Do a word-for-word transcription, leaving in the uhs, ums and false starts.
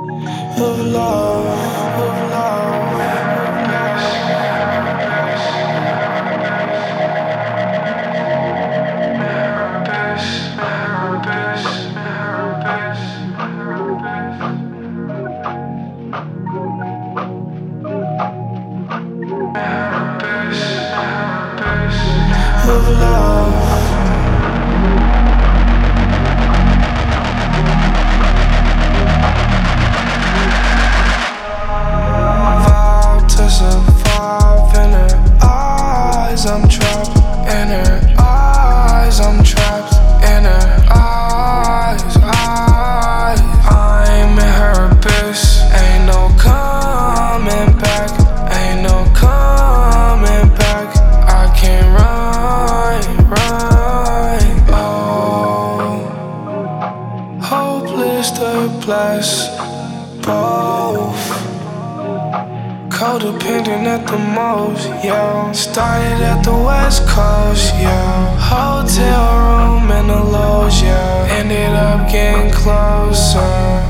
of love, of love. Of love. Vowed to survive in her eyes, I'm trapped in her eyes, I'm trapped in her eyes, eyes. I'm in her abyss, ain't no coming back, ain't no coming back. I can't run, run, oh. Hopeless to bless both. Codependent at the most, yeah. Started at the West Coast, yeah. Hotel room in the lows, yeah. Ended up getting closer.